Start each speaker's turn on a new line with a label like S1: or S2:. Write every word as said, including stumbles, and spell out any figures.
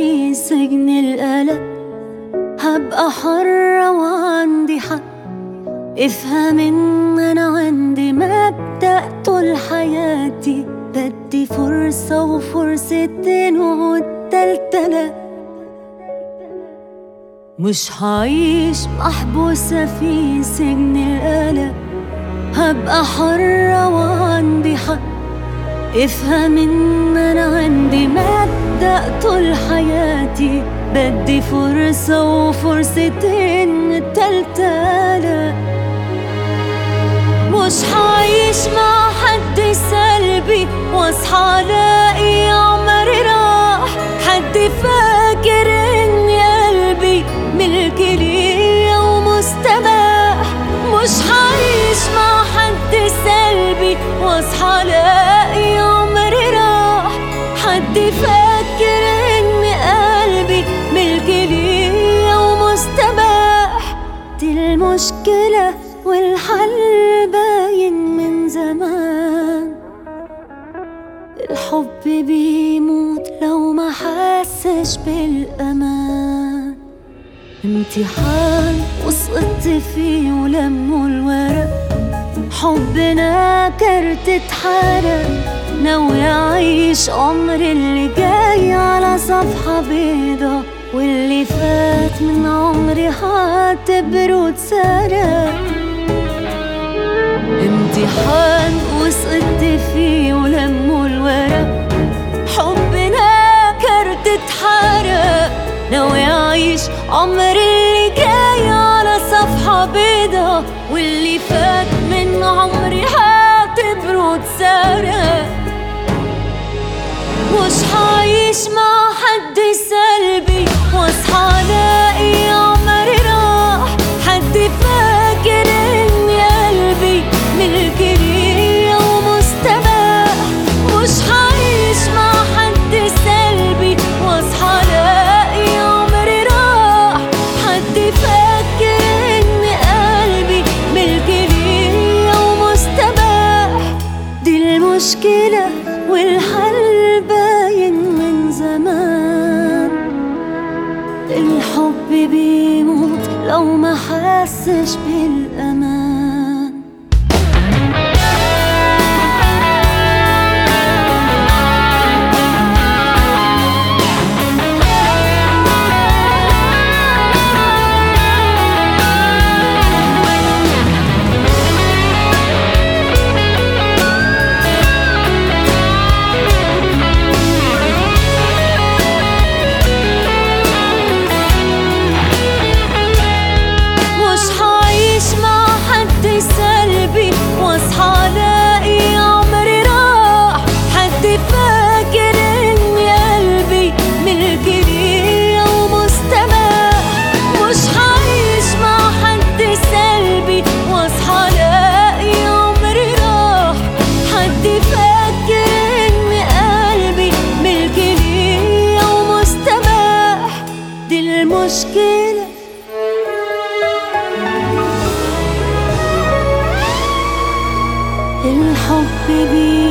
S1: في سجن القلق هبقى حرة وعندي حق. افهم ان انا عندي مبدأ طول حياتي، بدي فرصة وفرصتين والتالتة لا. مش هعيش محبوسة في سجن القلق، هبقى حرة وعندي حق. افهم ان انا عندي مبدأ طول حياتي، بدي فرصة وفرصتين التالتة لا. مش هعيش مع حد سلبي واصحى الاقي عمري راح. حد فاكر اني قلبي ملكي ليا ومستباح. مش هعيش مع حد سلبي واصحى الاقي عمري راح. حد فاكر اني قلبي ملكي ليا ومستباح. دي المشكلة والحل باين من زمان. الحب بيموت لو ما حسش بالأمان. امتحان وسقطت فيه ولموا الورق، حبنا كرت اتحرق. ناوي أعيش عمري اللي جاي على صفحة بيضة، واللي فات من عمري هعتبره اتسرق. امتحان وسقطت فيه ولموا الورق، حبنا كرت اتحرق. ناوي أعيش عمري اللي جاي على صفحة بيضة، واللي فات من عمري هعتبره اتسرق. مش هعيش مع حد سلبي واصحى الاقي عمري راح. حد فاكر اني قلبي ملكي ليا ومستباح. مش هعيش مع حد سلبي واصحى الاقي عمري راح. حد فاكر اني قلبي ملكي ليا ومستباح. دي المشكلة والحل باين من زمان. الحب بيموت لو ما حسش بالأمان. سلبي واصحى الاقي عمري راح. حد فاكر اني قلبي ملكي ليا ومستباح. مش هعيش مع حد سلبي واصحى الاقي عمري راح. حد فاكر اني قلبي ملكي ليا ومستباح. دي المشكلة الحب بي